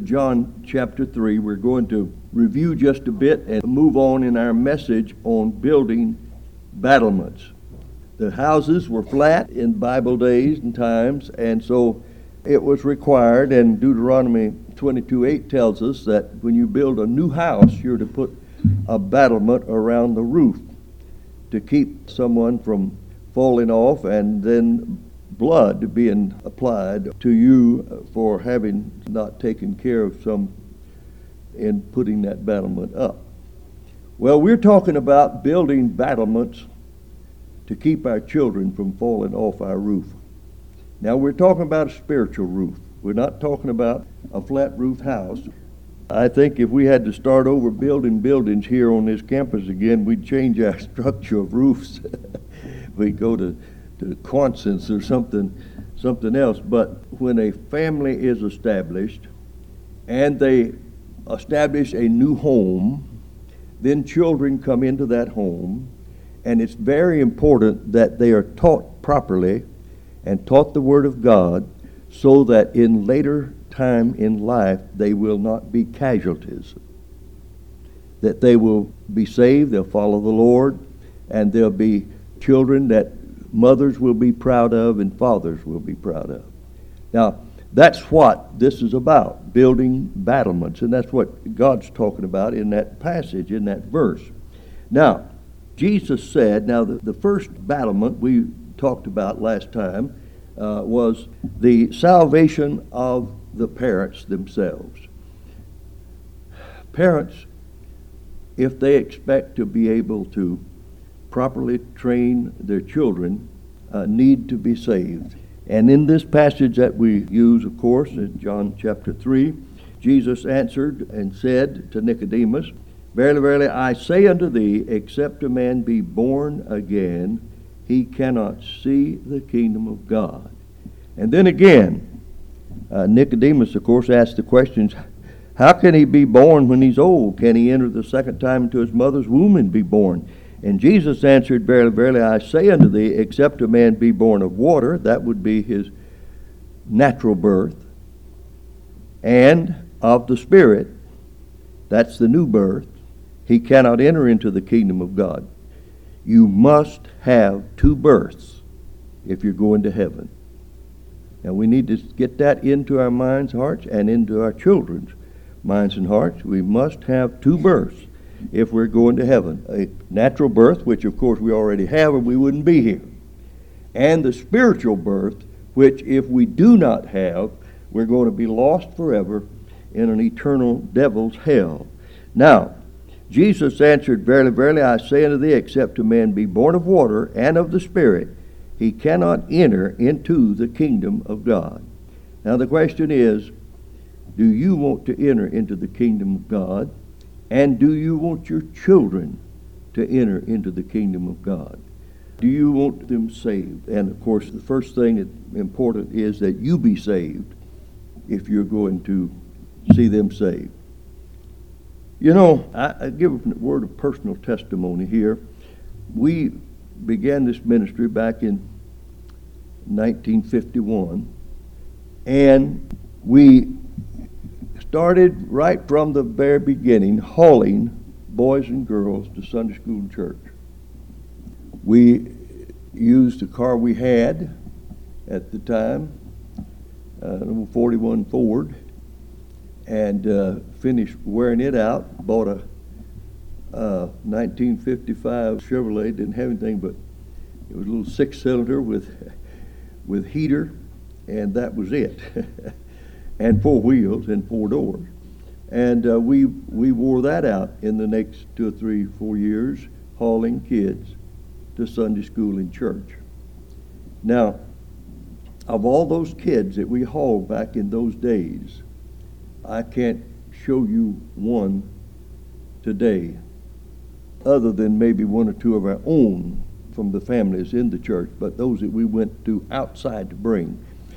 John chapter 3. We're going to review just a bit and move on in our message on building battlements. The houses were flat in Bible days and times, and so it was required, and Deuteronomy 22:8 tells us that when you build a new house, you're to put a battlement around the roof to keep someone from falling off and then blood being applied to you for having not taken care of some in putting that battlement up. Well, we're talking about building battlements to keep our children from falling off our roof. Now, we're talking about a spiritual roof. We're not talking about a flat roof house. I think if we had to start over building buildings here on this campus again, we'd change our structure of roofs. We'd go to Quonset or something else. But when a family is established and they establish a new home, then children come into that home, and it's very important that they are taught properly and taught the Word of God so that in later time in life they will not be casualties, that they will be saved, they'll follow the Lord, and they'll be children that mothers will be proud of and fathers will be proud of. Now, that's what this is about, building battlements, and that's what God's talking about in that passage, in that verse. Now, Jesus said, now the first battlement we talked about last time was the salvation of the parents themselves. Parents, if they expect to be able to properly train their children, need to be saved. And in this passage that we use, of course, in John chapter 3, Jesus answered and said to Nicodemus, "Verily, verily, I say unto thee, except a man be born again, he cannot see the kingdom of God." And then again, Nicodemus, of course, asked the questions, how can he be born when he's old? Can he enter the second time into his mother's womb and be born? And Jesus answered, "Verily, verily, I say unto thee, except a man be born of water," that would be his natural birth, "and of the Spirit," that's the new birth, he cannot enter into the kingdom of God. You must have two births if you're going to heaven. Now we need to get that into our minds, hearts, and into our children's minds and hearts. We must have two births if we're going to heaven. A natural birth, which of course we already have or we wouldn't be here. And the spiritual birth, which if we do not have, we're going to be lost forever in an eternal devil's hell. Now, Jesus answered, "Verily, verily, I say unto thee, except a man be born of water and of the Spirit, he cannot enter into the kingdom of God." Now the question is, do you want to enter into the kingdom of God? And do you want your children to enter into the kingdom of God? Do you want them saved? And of course, the first thing that's important is that you be saved if you're going to see them saved. You know, I give a word of personal testimony here. We began this ministry back in 1951, and we started right from the very beginning hauling boys and girls to Sunday school and church. We used the car we had at the time, an 41 Ford, and finished wearing it out. Bought a 1955 Chevrolet. Didn't have anything, but it was a little six-cylinder with heater, and that was it. And four wheels and four doors. And we wore that out in the next 2 or 3, 4 years, hauling kids to Sunday school and church. Now, of all those kids that we hauled back in those days, I can't show you one today, other than maybe 1 or 2 of our own from the families in the church, but those that we went to outside to bring.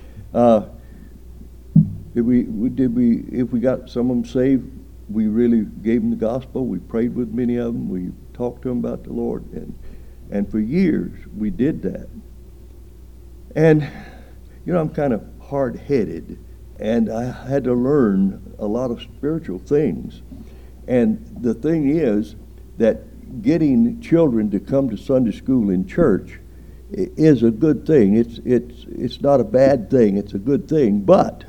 If we got some of them saved, we really gave them the gospel. We prayed with many of them. We talked to them about the Lord, and for years we did that. And you know, I'm kind of hard-headed and I had to learn a lot of spiritual things. And the thing is that getting children to come to Sunday school in church is a good thing. It's not a bad thing. It's a good thing. But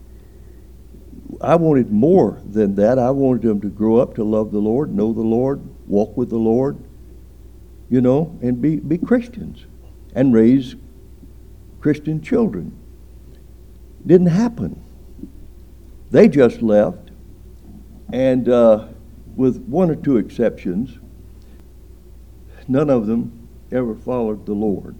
I wanted more than that. I wanted them to grow up to love the Lord, know the Lord, walk with the Lord, and be Christians and raise Christian children. Didn't happen. They just left, and with one or two exceptions, none of them ever followed the Lord.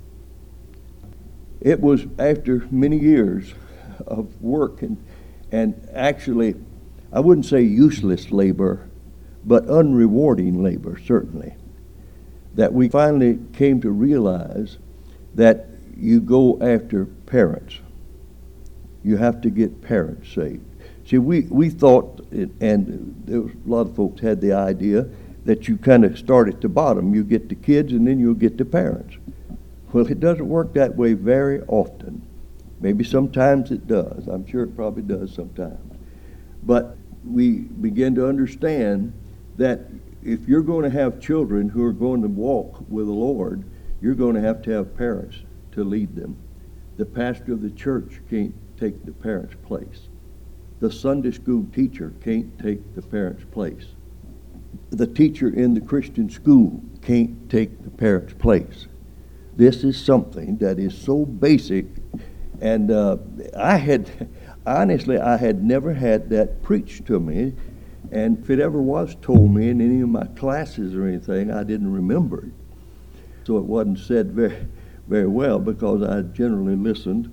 It was after many years of work and actually, I wouldn't say useless labor, but unrewarding labor, certainly, that we finally came to realize that you go after parents. You have to get parents saved. See, we thought, and there was a lot of folks had the idea that you kind of start at the bottom. You get the kids and then you'll get the parents. Well, it doesn't work that way very often. Maybe sometimes it does. I'm sure it probably does sometimes. But we begin to understand that if you're going to have children who are going to walk with the Lord, you're going to have parents to lead them. The pastor of the church can't take the parent's place. The Sunday school teacher can't take the parent's place. The teacher in the Christian school can't take the parent's place. This is something that is so basic, and I had never had that preached to me, and if it ever was told me in any of my classes or anything, I didn't remember it. So it wasn't said very, very well, because I generally listened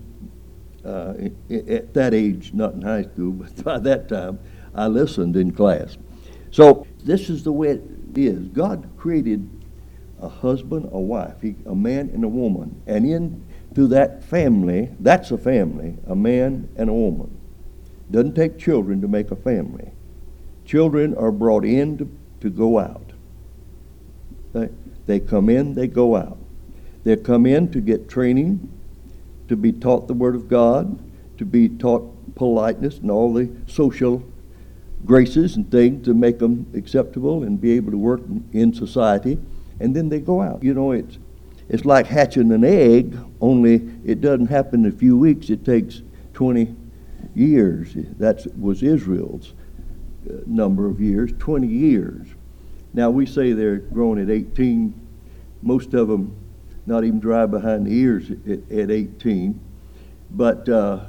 at that age, not in high school, but by that time, I listened in class. So this is the way it is. God created a husband, a wife, a man and a woman. And into that family, that's a family, a man and a woman. Doesn't take children to make a family. Children are brought in to go out. They come in, they go out. They come in to get training, to be taught the Word of God, to be taught politeness and all the social graces and things to make them acceptable and be able to work in society, and then they go out. It's like hatching an egg, only it doesn't happen in a few weeks. It takes 20 years. That was Israel's number of years, 20 years. Now we say they're grown at 18. Most of them not even dry behind the ears at 18. But,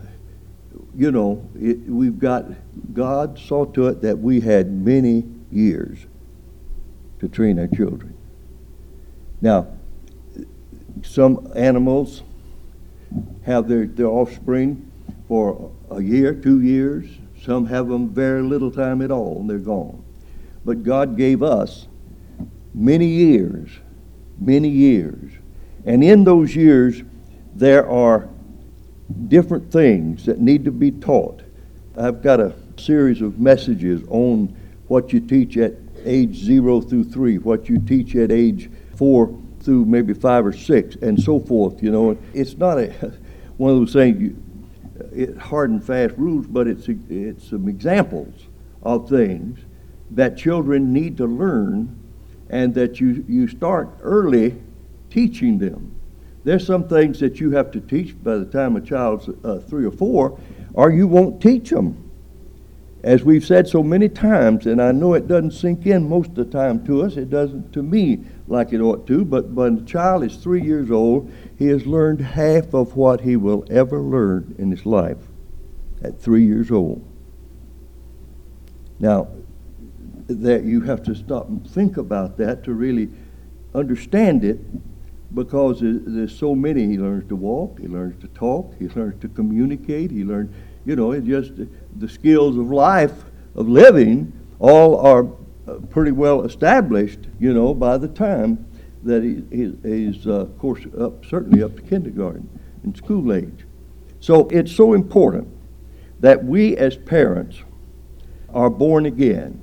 we've got, God saw to it that we had many years to train our children. Now, some animals have their offspring for a year, 2 years. Some have them very little time at all, and they're gone. But God gave us many years. And in those years, there are different things that need to be taught. I've got a series of messages on what you teach at age 0 through 3, what you teach at age 4 through maybe 5 or 6, and so forth. It's not one of those things, hard and fast rules, but it's some examples of things that children need to learn, and that you start early teaching them. There's some things that you have to teach by the time a child's 3 or 4, or you won't teach them. As we've said so many times, and I know it doesn't sink in most of the time to us, it doesn't to me like it ought to, but when a child is 3 years old, he has learned half of what he will ever learn in his life at 3 years old. Now, that you have to stop and think about that to really understand it, because there's so many. He learns to walk, he learns to talk, he learns to communicate, he learns, it's just the skills of life, of living, all are pretty well established, by the time that he's, of course, certainly up to kindergarten and school age. So it's so important that we as parents are born again.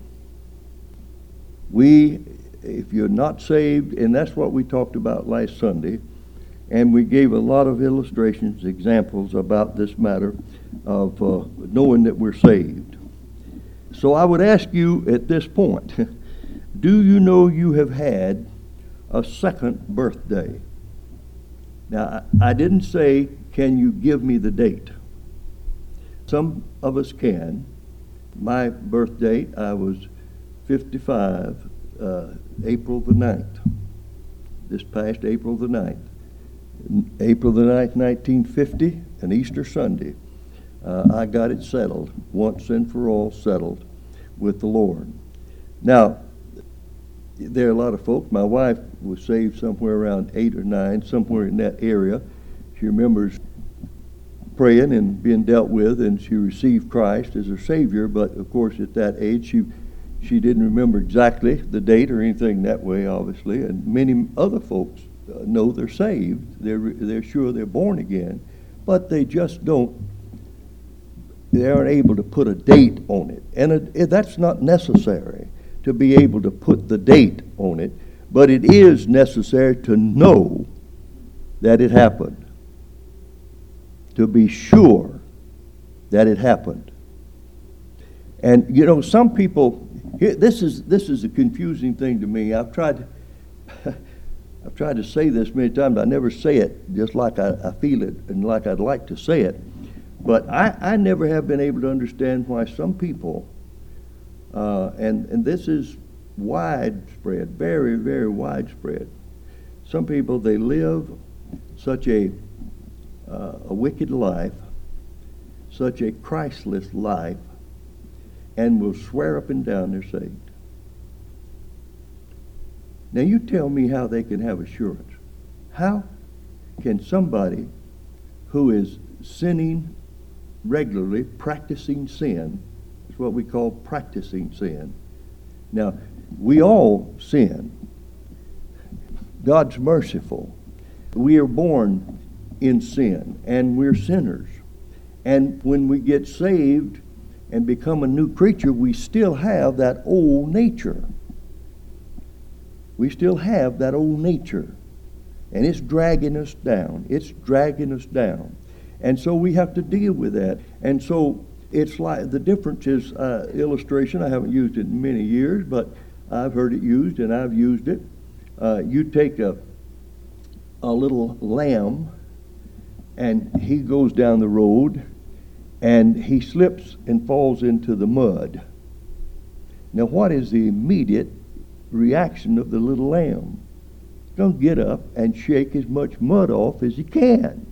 If you're not saved, and that's what we talked about last Sunday, And we gave a lot of illustrations, examples about this matter of knowing that we're saved. So I would ask you at this point, do you know you have had a second birthday? Now, I didn't say, can you give me the date? Some of us can. My birth date, I was 55, April the 9th. This past April the 9th. April the 9th, 1950, an Easter Sunday. I got it settled, once and for all settled with the Lord. Now, there are a lot of folks. My wife was saved somewhere around 8 or 9, somewhere in that area. She remembers praying and being dealt with, and she received Christ as her Savior, but of course at that age she didn't remember exactly the date or anything that way, obviously, and many other folks know they're saved. They're sure they're born again, but they just they aren't able to put a date on it. And that's not necessary to be able to put the date on it, but it is necessary to know that it happened, to be sure that it happened. And you know, some people, this is a confusing thing to me. I've tried to say this many times. I never say it just like I feel it and like I'd like to say it. But I never have been able to understand why some people, and this is widespread, very, very widespread. Some people, they live such a wicked life, such a Christless life, and will swear up and down they're saved. Now you tell me how they can have assurance. How can somebody who is sinning regularly, practicing sin, is what we call practicing sin. Now, we all sin. God's merciful. We are born in sin, and we're sinners. And when we get saved and become a new creature, we still have that old nature. We still have that old nature. And it's dragging us down. It's dragging us down. And so we have to deal with that. And so it's like, the difference is illustration. I haven't used it in many years, but I've heard it used and I've used it. You take a little lamb and he goes down the road and he slips and falls into the mud. Now what is the immediate reaction of the little lamb? He's going to get up and shake as much mud off as he can.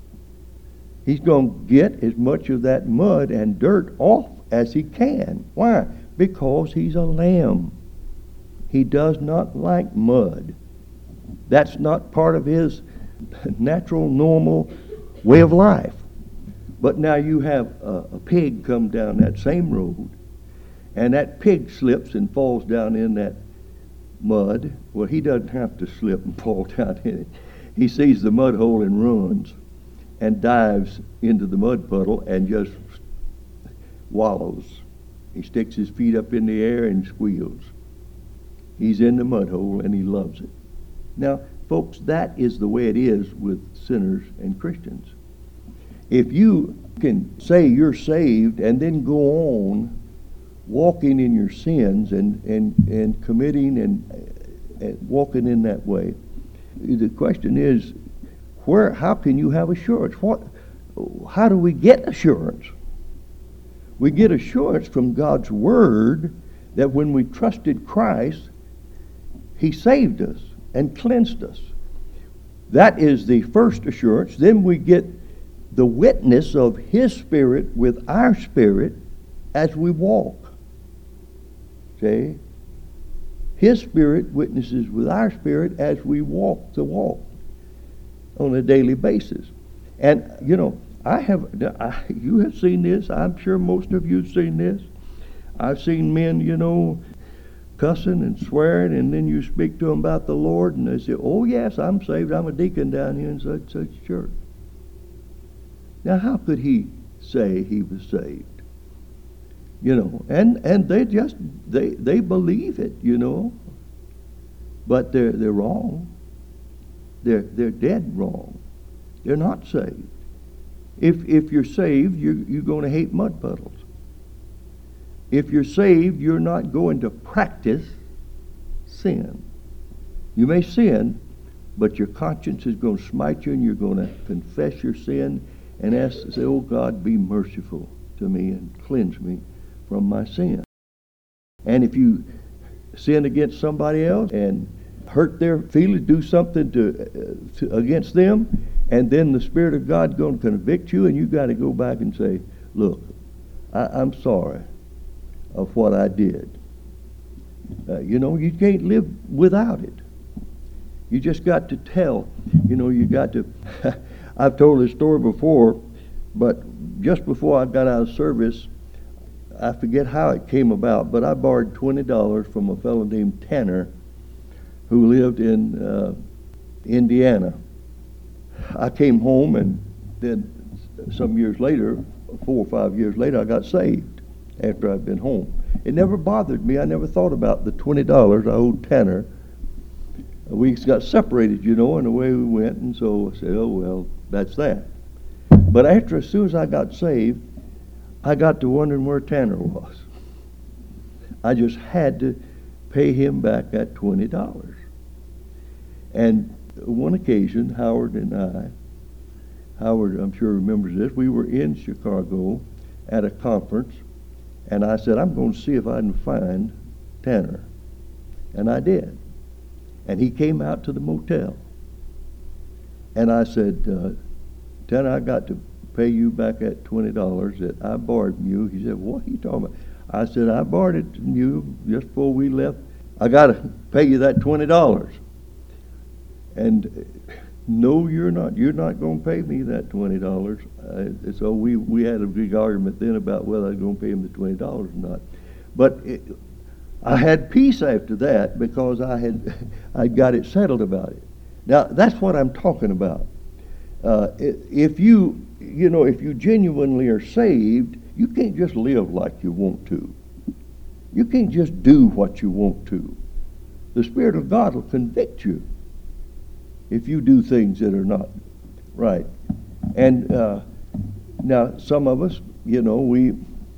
He's going to get as much of that mud and dirt off as he can. Why? Because he's a lamb. He does not like mud. That's not part of his natural, normal way of life. But now you have a pig come down that same road, and that pig slips and falls down in that mud. Well, he doesn't have to slip and fall down in it. He sees the mud hole and runs and dives into the mud puddle and just wallows. He sticks his feet up in the air and squeals. He's in the mud hole and he loves it. Now, folks, that is the way it is with sinners and Christians. If you can say you're saved and then go on walking in your sins and committing and walking in that way, the question is, how can you have assurance? How do we get assurance? We get assurance from God's Word that when we trusted Christ, He saved us and cleansed us. That is the first assurance. Then we get the witness of His Spirit with our spirit as we walk. See? His Spirit witnesses with our spirit as we walk the walk on a daily basis. And, you know, you have seen this. I'm sure most of you have seen this. I've seen men, you know, cussing and swearing, and then you speak to them about the Lord, and they say, oh, yes, I'm saved. I'm a deacon down here in such church. Now, how could he say he was saved? You know, and they believe it, you know, but they're wrong. they're dead wrong. They're not saved. If you're saved, you're going to hate mud puddles. If you're saved, you're not going to practice sin. You may sin, but your conscience is going to smite you, and you're going to confess your sin and ask to say, "Oh God, be merciful to me and cleanse me from my sin." And if you sin against somebody else and hurt their feelings, do something to against them, and then the Spirit of God is going to convict you, and you got to go back and say, "Look, I'm sorry of what I did." You can't live without it. You just got to tell. You got to. I've told this story before, but just before I got out of service, I forget how it came about, but I borrowed $20 from a fellow named Tanner who lived in Indiana. I came home, and then some years later, 4 or 5 years later, I got saved after I'd been home. It never bothered me. I never thought about the $20 I owed Tanner. We got separated, and away we went, and so I said, "Oh, well, that's that." But as soon as I got saved, I got to wondering where Tanner was. I just had to pay him back that $20. And one occasion, Howard, I'm sure remembers this, we were in Chicago at a conference, and I said, "I'm going to see if I can find Tanner." And I did. And he came out to the motel. And I said, "Tanner, I got to pay you back that $20 that I borrowed from you." He said, "What are you talking about?" I said, "I borrowed it from you just before we left. I got to pay you that $20. And no, you're not. You're not going to pay me that $20. So we had a big argument then about whether I was going to pay him the $20 or not. But I had peace after that because I got it settled about it. Now that's what I'm talking about. If you genuinely are saved, you can't just live like you want to. You can't just do what you want to. The Spirit of God will convict you if you do things that are not right. And now some of us, we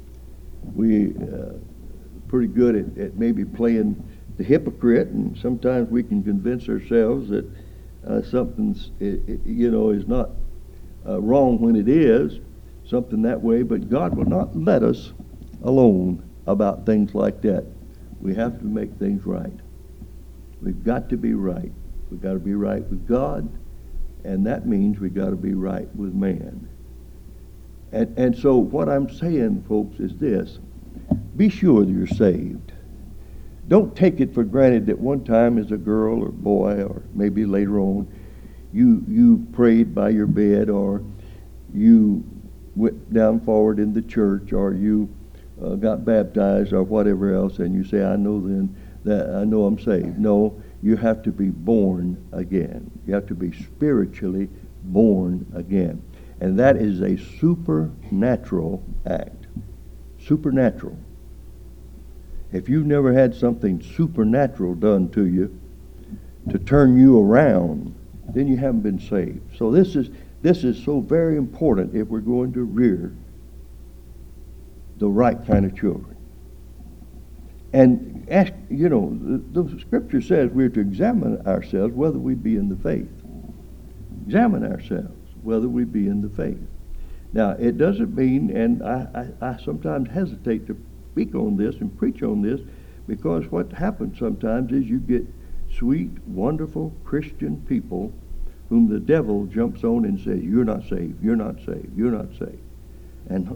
pretty good at maybe playing the hypocrite, and sometimes we can convince ourselves that something's is not wrong when it is, something that way. But God will not let us alone about things like that. We have to make things right. We've got to be right. We've got to be right with God, and that means we've got to be right with man. And so what I'm saying, folks, is this: be sure that you're saved. Don't take it for granted that one time as a girl or boy, or maybe later on, you prayed by your bed, or you went down forward in the church, or you got baptized, or whatever else, and you say, "I know then that I know I'm saved." No, you have to be born again. You have to be spiritually born again. And that is a supernatural act. Supernatural. If you've never had something supernatural done to you to turn you around, then you haven't been saved. So this is so very important if we're going to rear the right kind of children. And ask, the Scripture says we're to examine ourselves whether we be in the faith. Examine ourselves whether we be in the faith. Now, it doesn't mean, and I sometimes hesitate to speak on this and preach on this, because what happens sometimes is you get sweet, wonderful Christian people whom the devil jumps on and says, "You're not saved, you're not saved, you're not saved." And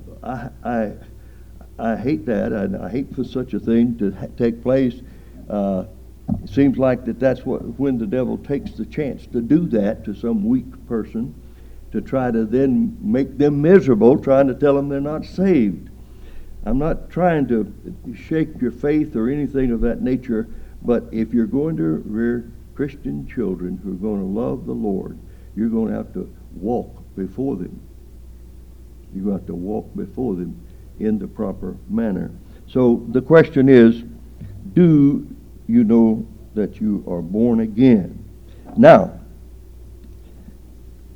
I hate that, and I hate for such a thing to take place. It seems like that's when the devil takes the chance to do that to some weak person, to try to then make them miserable, trying to tell them they're not saved. I'm not trying to shake your faith or anything of that nature, but if you're going to rear Christian children who are going to love the Lord, you're going to have to walk before them. You're going to have to walk before them in the proper manner. So the question is, do you know that you are born again? Now,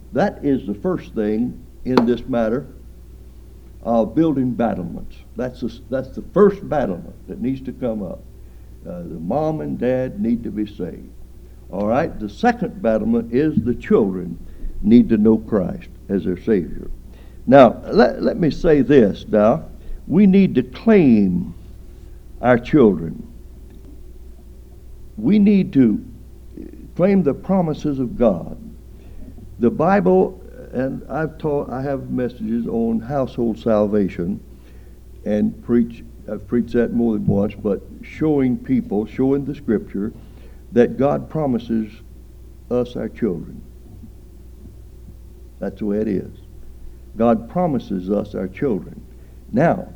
That is the first thing in this matter of building battlements. That's the first battlement that needs to come up. The mom and dad need to be saved. All right, the second battlement is the children need to know Christ as their Savior. Now, let me say this now. We need to claim our children. We need to claim the promises of God. The Bible, and I have messages on household salvation, and I've preached that more than once, but showing the Scripture, that God promises us our children. That's the way it is. God promises us our children. Now,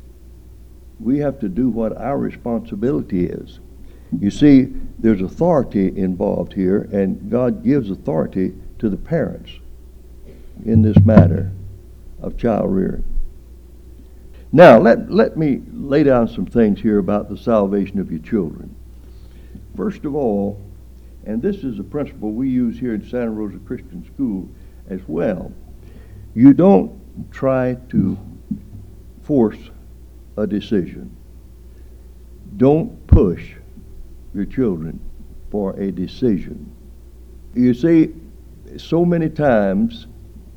we have to do what our responsibility is. You see, there's authority involved here, and God gives authority to the parents in this matter of child rearing. Now, let me lay down some things here about the salvation of your children. First of all, and this is a principle we use here in Santa Rosa Christian School as well, you don't try to force a decision. Don't push your children for a decision. You see, so many times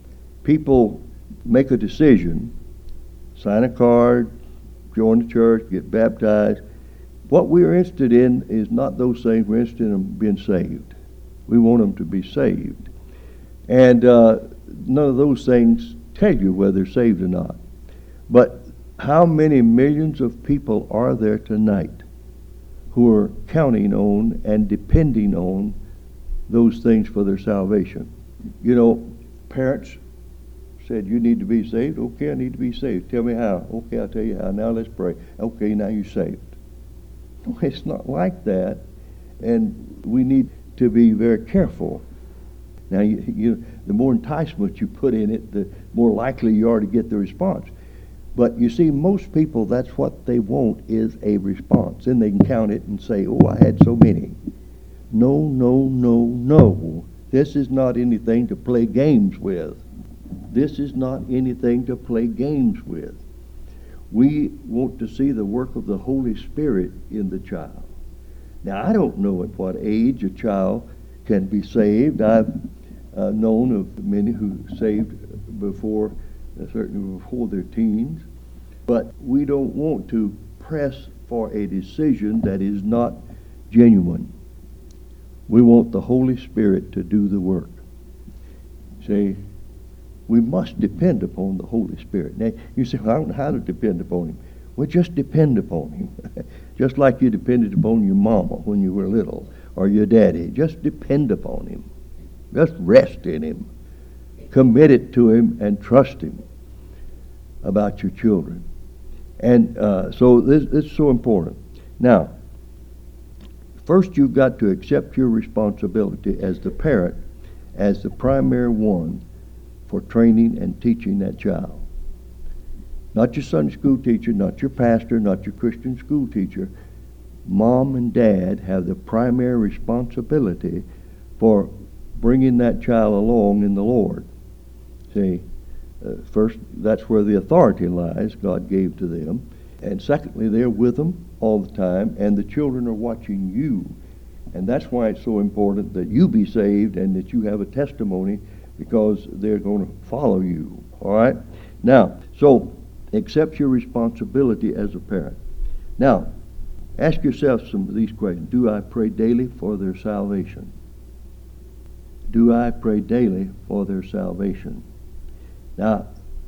people make a decision, sign a card, join the church, get baptized. What we're interested in is not those things. We're interested in them being saved. We want them to be saved. And none of those things tell you whether they're saved or not. But how many millions of people are there tonight who are counting on and depending on those things for their salvation? You know, parents said, you need to be saved. Okay, I need to be saved. Tell me how. Okay, I'll tell you how. Now let's pray. Okay, now you're saved. No, it's not like that. And we need to be very careful. Now, the more enticement you put in it, the more likely you are to get the response. But you see, most people, that's what they want, is a response. Then they can count it and say, oh, I had so many. No, no, no, no. This is not anything to play games with. This is not anything to play games with. We want to see the work of the Holy Spirit in the child. Now, I don't know at what age a child can be saved. I've known of many who saved before, certainly before their teens. But we don't want to press for a decision that is not genuine. We want the Holy Spirit to do the work. See, we must depend upon the Holy Spirit. Now, you say, well, I don't know how to depend upon Him. Well, just depend upon Him. Just like you depended upon your mama when you were little, or your daddy. Just depend upon Him. Just rest in Him. Commit it to Him and trust Him about your children. And so this is so important. Now, first you've got to accept your responsibility as the parent, as the primary one for training and teaching that child. Not your Sunday school teacher, not your pastor, not your Christian school teacher. Mom and dad have the primary responsibility for bringing that child along in the Lord. See, first, that's where the authority lies God gave to them. And secondly, they're with them all the time, and the children are watching you. And that's why it's so important that you be saved and that you have a testimony, because they're going to follow you. All right? Now, so accept your responsibility as a parent. Now, ask yourself some of these questions. Do I pray daily for their salvation? Do I pray daily for their salvation? Now,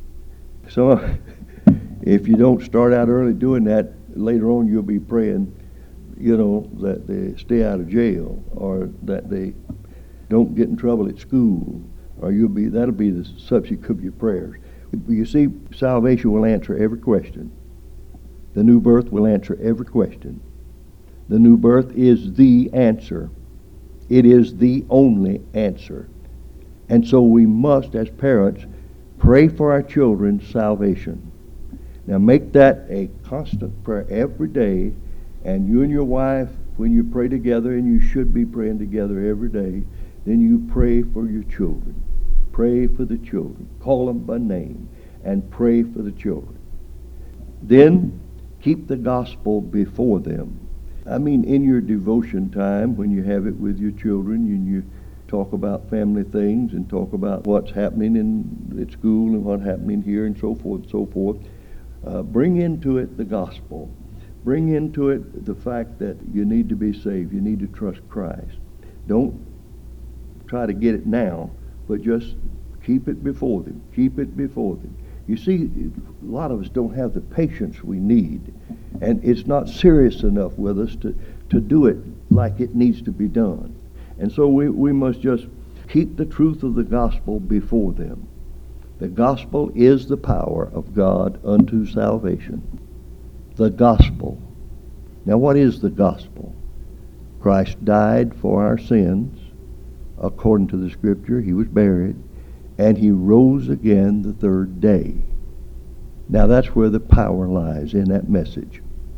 so if you don't start out early doing that, later on you'll be praying, that they stay out of jail, or that they don't get in trouble at school, or that'll be the subject of your prayers. You see, salvation will answer every question. The new birth will answer every question. The new birth is the answer. It is the only answer. And so we must, as parents, pray for our children's salvation. Now make that a constant prayer every day, and you and your wife, when you pray together, and you should be praying together every day, then you pray for your children. Pray for the children. Call them by name and pray for the children. Then keep the gospel before them. I mean, in your devotion time, when you have it with your children and you talk about family things and talk about what's happening at school and what's happening here and so forth, bring into it the gospel. Bring into it the fact that you need to be saved. You need to trust Christ. Don't try to get it now, but just keep it before them. Keep it before them. You see, a lot of us don't have the patience we need, and it's not serious enough with us to do it like it needs to be done. And so we must just keep the truth of the gospel before them. The gospel is the power of God unto salvation. The gospel. Now, what is the gospel? Christ died for our sins, according to the Scripture. He was buried, and he rose again the third day. Now, that's where the power lies, in that message.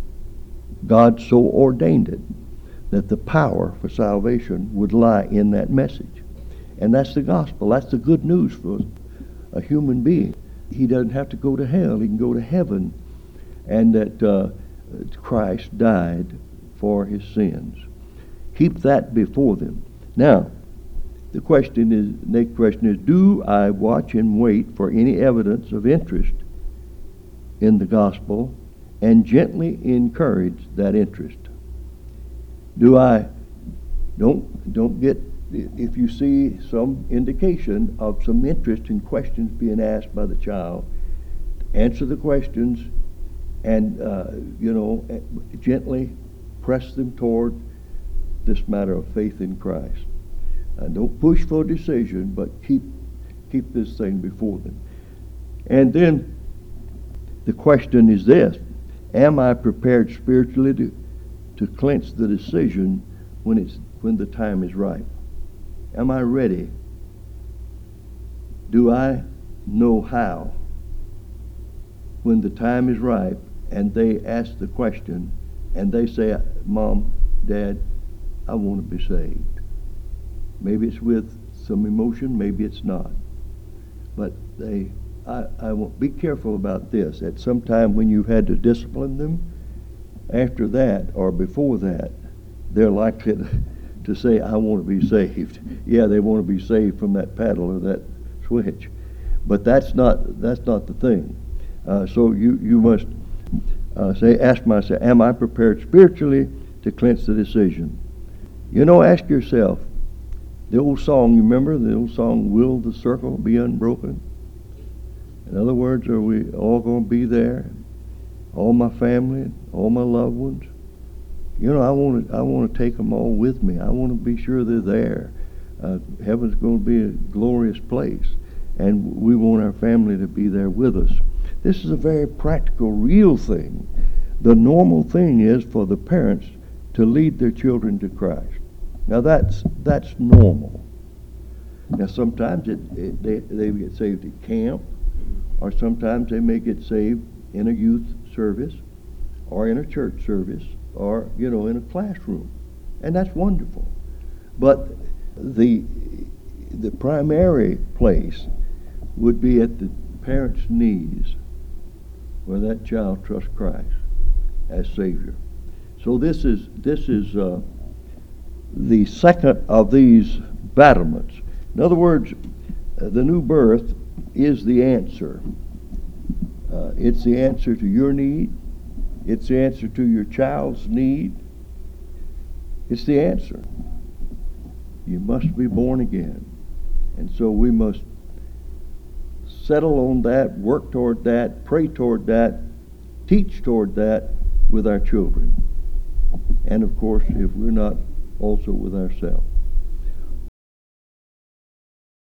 God so ordained it that the power for salvation would lie in that message. And that's the gospel. That's the good news for a human being. He doesn't have to go to hell. He can go to heaven. And that Christ died for his sins. Keep that before them. Now, the next question is, do I watch and wait for any evidence of interest in the gospel and gently encourage that interest? Do I, don't get, if you see some indication of some interest in questions being asked by the child, answer the questions and, gently press them toward this matter of faith in Christ. Don't push for a decision, but keep this thing before them. And then the question is this: am I prepared spiritually to clinch the decision when the time is ripe? Am I ready? Do I know how? When the time is ripe and they ask the question and they say, Mom, Dad, I want to be saved. Maybe it's with some emotion, maybe it's not. But I won't be careful about this. At some time when you've had to discipline them, after that or before that, they're likely to say, I want to be saved. Yeah, they want to be saved from that paddle or that switch. But that's not the thing. So you must ask myself, am I prepared spiritually to clinch the decision? Ask yourself, the old song, you remember the old song, Will the Circle Be Unbroken? In other words, are we all going to be there? All my family, all my loved ones? I want to take them all with me. I want to be sure they're there. Heaven's going to be a glorious place, and we want our family to be there with us. This is a very practical, real thing. The normal thing is for the parents to lead their children to Christ. Now that's normal. Now sometimes they get saved at camp, or sometimes they may get saved in a youth service, or in a church service, or in a classroom, and that's wonderful. But the primary place would be at the parents' knees, where that child trusts Christ as Savior. So this is the second of these battlements. In other words, the new birth is the answer. It's the answer to your need. It's the answer to your child's need. It's the answer. You must be born again. And so we must settle on that, work toward that, pray toward that, teach toward that with our children. And of course, if we're not, also with ourselves.